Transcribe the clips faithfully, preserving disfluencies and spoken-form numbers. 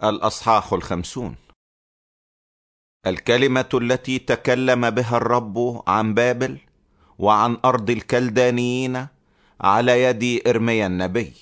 الأصحاح الخمسون. الكلمة التي تكلم بها الرب عن بابل وعن أرض الكلدانيين على يد إرميا النبي.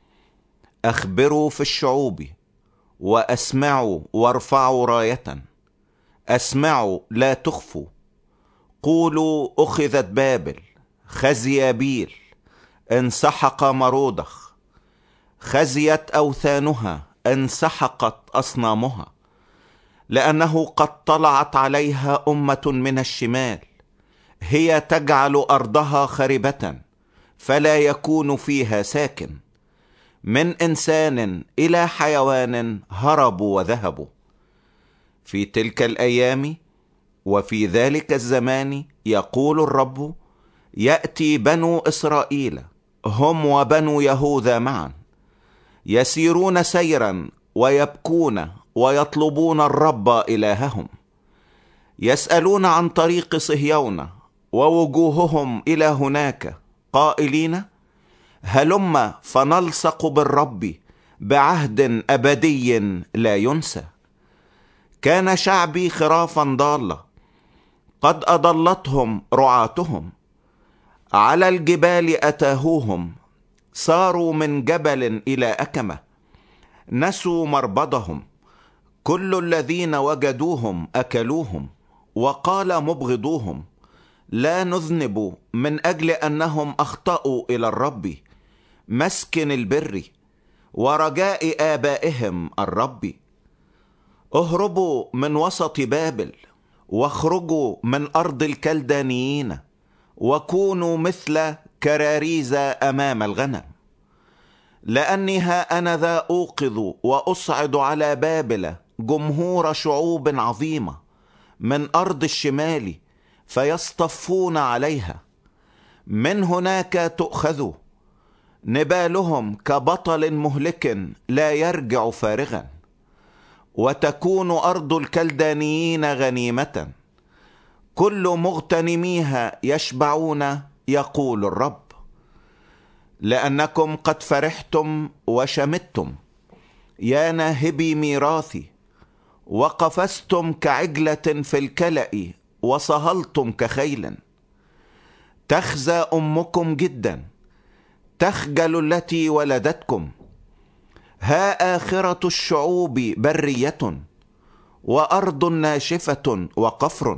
أخبروا في الشعوب وأسمعوا وارفعوا راية، أسمعوا لا تخفوا. قولوا أخذت بابل، خزي بيل، انسحق مرودخ، خزيت أوثانها، انسحقت أصنامها، لأنه قد طلعت عليها أمة من الشمال، هي تجعل أرضها خربة فلا يكون فيها ساكن. من إنسان إلى حيوان هربوا وذهبوا. في تلك الأيام وفي ذلك الزمان يقول الرب: يأتي بنو إسرائيل هم وبنو يهوذا معا، يسيرون سيرا ويبكون ويطلبون الرب إلههم، يسألون عن طريق صهيون ووجوههم إلى هناك، قائلين: هلم فنلصق بالرب بعهد أبدي لا ينسى. كان شعبي خرافا ضالة، قد أضلتهم رعاتهم، على الجبال أتاهوهم، صاروا من جبل إلى أكمة، نسوا مربضهم، كل الذين وجدوهم أكلوهم. وقال مبغضوهم: لا نذنب من أجل أنهم أخطأوا إلى الرب مسكن البر ورجاء آبائهم الرب. اهربوا من وسط بابل واخرجوا من أرض الكلدانيين، وكونوا مثل كراريز أمام الغنم. لأني ها أنا ذا أوقظ وأصعد على بابل جمهور شعوب عظيمة من أرض الشمال، فيصطفون عليها. من هناك تؤخذ نبالهم كبطل مهلك لا يرجع فارغا، وتكون أرض الكلدانيين غنيمة، كل مغتنميها يشبعون، يقول الرب. لأنكم قد فرحتم وشمتم يا ناهبي ميراثي، وقفزتم كعجلة في الكلأ وصهلتم كخيل. تخزى أمكم جدا، تخجل التي ولدتكم. ها آخرة الشعوب برية، وأرض ناشفة وقفر.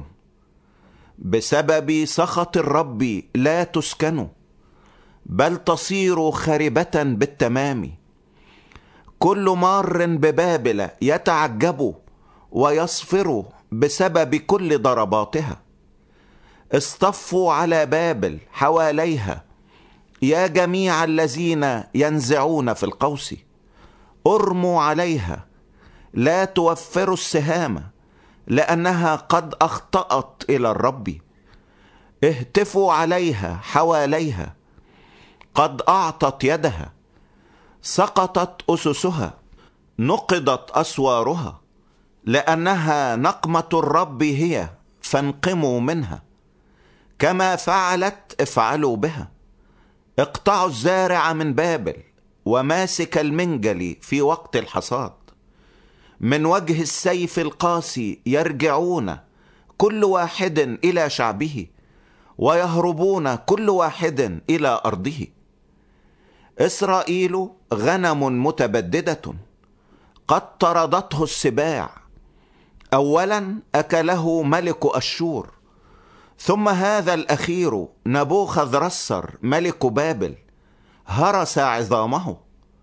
بسبب سخط الرب لا تسكنوا، بل تصير خربة بالتمام. كل مار ببابل يتعجب ويصفر بسبب كل ضرباتها. اصطفوا على بابل حواليها يا جميع الذين ينزعون في القوس. ارموا عليها، لا توفروا السهام، لأنها قد أخطأت إلى الرب. اهتفوا عليها حواليها، قد أعطت يدها. سقطت أسسها، نقضت أسوارها، لأنها نقمة الرب هي، فانقموا منها. كما فعلت افعلوا بها. اقطعوا الزارع من بابل وماسك المنجل في وقت الحصاد. من وجه السيف القاسي يرجعون كل واحد إلى شعبه، ويهربون كل واحد إلى أرضه. إسرائيل غنم متبددة، قد طردته السباع. أولا أكله ملك أشور، ثم هذا الأخير نبوخذ رسر ملك بابل هرس عظامه.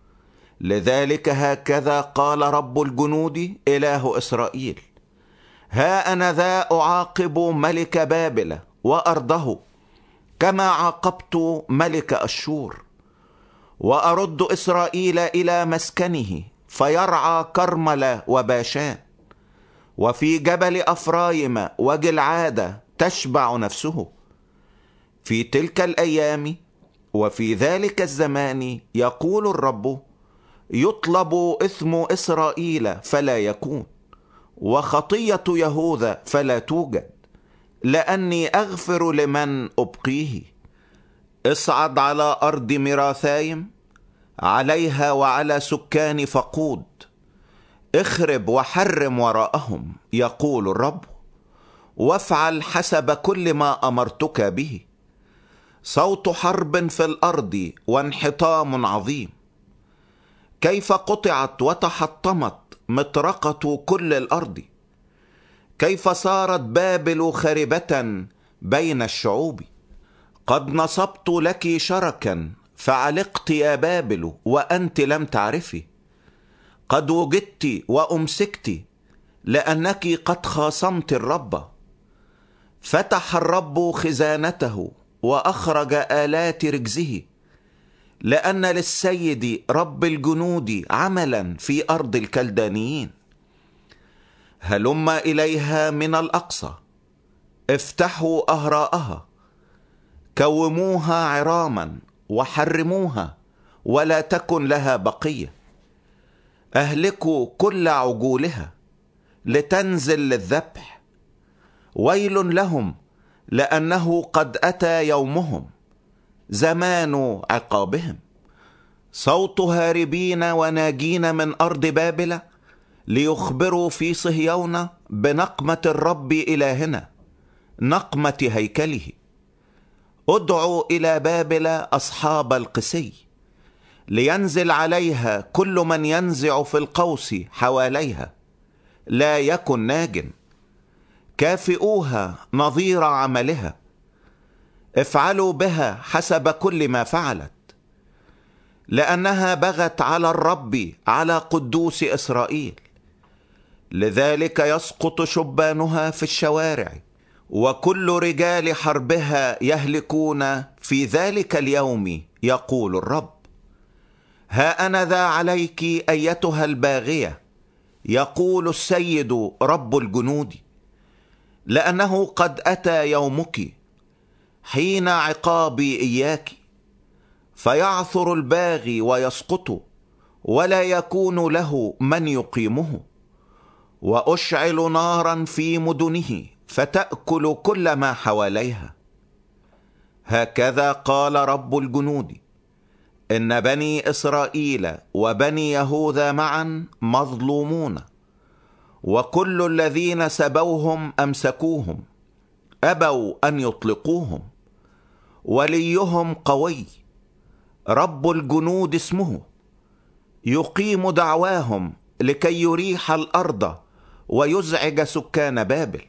لذلك هكذا قال رب الجنود إله إسرائيل: ها أنا ذا أعاقب ملك بابل وأرضه كما عاقبت ملك أشور، وأرد إسرائيل إلى مسكنه فيرعى كرمل وباشان، وفي جبل أفرايم وجلعاد تشبع نفسه. في تلك الأيام وفي ذلك الزمان يقول الرب: يطلب إثم إسرائيل فلا يكون، وخطية يهوذا فلا توجد، لأني أغفر لمن أبقيه. اصعد على أرض ميراثايم، عليها وعلى سكان فقود. اخرب وحرم وراءهم يقول الرب، وافعل حسب كل ما أمرتك به. صوت حرب في الأرض وانحطام عظيم. كيف قطعت وتحطمت مطرقة كل الأرض، كيف صارت بابل خربة بين الشعوب. قد نصبت لك شركا فعلقت يا بابل وأنت لم تعرفي. قد وجدت وأمسكت لأنك قد خاصمت الرب. فتح الرب خزانته وأخرج آلات رجزه، لأن للسيد رب الجنود عملا في أرض الكلدانيين. هلم إليها من الأقصى، افتحوا أهراءها، كوموها عراما وحرموها ولا تكن لها بقية. أهلكوا كل عجولها لتنزل للذبح. ويل لهم لأنه قد أتى يومهم، زمان عقابهم. صوت هاربين وناجين من أرض بابل ليخبروا في صهيون بنقمة الرب إلهنا، نقمة هيكله. ادعوا إلى بابل أصحاب القسي، لينزل عليها كل من ينزع في القوس حواليها، لا يكن ناج. كافئوها نظير عملها، افعلوا بها حسب كل ما فعلت، لأنها بغت على الرب على قدوس إسرائيل. لذلك يسقط شبانها في الشوارع، وكل رجال حربها يهلكون في ذلك اليوم يقول الرب. ها أنا ذا عليك أيتها الباغية يقول السيد رب الجنود، لأنه قد أتى يومك حين عقابي إياك. فيعثر الباغي ويسقط، ولا يكون له من يقيمه. وأشعل نارا في مدنه فتأكل كل ما حواليها. هكذا قال رب الجنود: إن بني إسرائيل وبني يهوذا معا مظلومون، وكل الذين سبوهم أمسكوهم، أبوا أن يطلقوهم. وليهم قوي، رب الجنود اسمه، يقيم دعواهم لكي يريح الأرض ويزعج سكان بابل.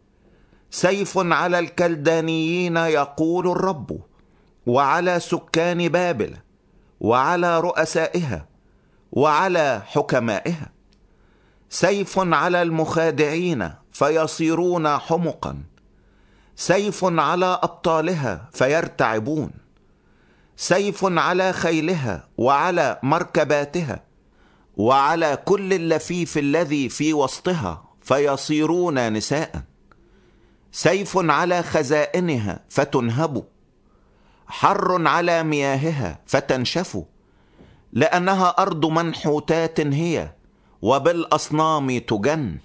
سيف على الكلدانيين يقول الرب، وعلى سكان بابل، وعلى رؤسائها، وعلى حكمائها. سيف على المخادعين فيصيرون حمقا، سيف على أبطالها فيرتعبون. سيف على خيلها وعلى مركباتها، وعلى كل اللفيف الذي في وسطها فيصيرون نساء. سيف على خزائنها فتنهب، حر على مياهها فتنشف. لأنها أرض منحوتات هي، وبالأصنام تجن.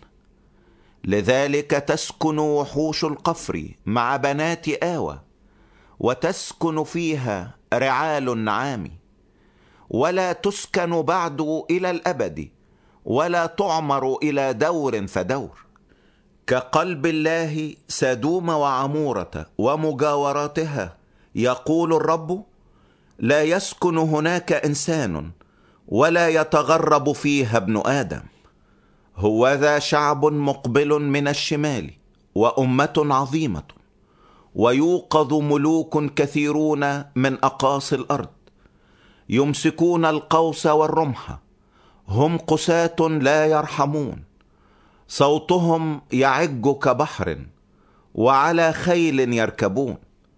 لذلك تسكن وحوش القفر مع بنات آوى، وتسكن فيها رعال النعام. ولا تسكن بعد إلى الأبد، ولا تعمر إلى دور فدور. كقلب الله سدوم وعمورة ومجاوراتها يقول الرب: لا يسكن هناك إنسان، ولا يتغرب فيها ابن آدم. هوذا شعب مقبل من الشمال، وأمة عظيمة، ويوقظ ملوك كثيرون من أقاصي الأرض. يمسكون القوس والرمح، هم قساة لا يرحمون. صوتهم يعج كبحر، وعلى خيل يركبون.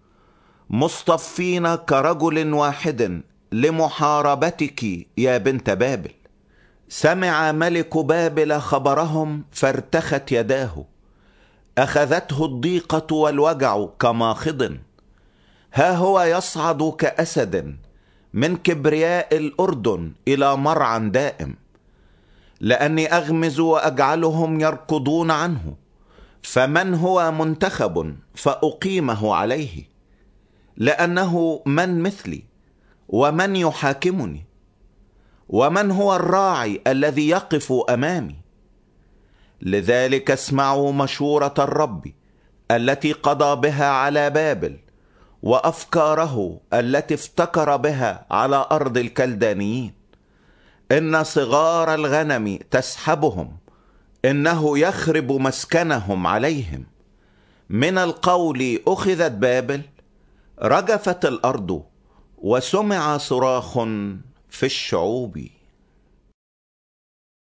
مصطفين كرجل واحد لمحاربتك يا بنت بابل. سمع ملك بابل خبرهم فارتخت يداه، أخذته الضيقة والوجع كماخض. ها هو يصعد كأسد من كبرياء الأردن إلى مرعى دائم. لأني أغمز وأجعلهم يركضون عنه، فمن هو منتخب فأقيمه عليه. لأنه من مثلي، ومن يحاكمني، ومن هو الراعي الذي يقف أمامي. لذلك اسمعوا مشورة الرب التي قضى بها على بابل، وأفكاره التي افتكر بها على أرض الكلدانيين. إن صغار الغنم تسحبهم، إنه يخرب مسكنهم عليهم. من القول أخذت بابل، رجفت الأرض، وسمع صراخ في الشعوب.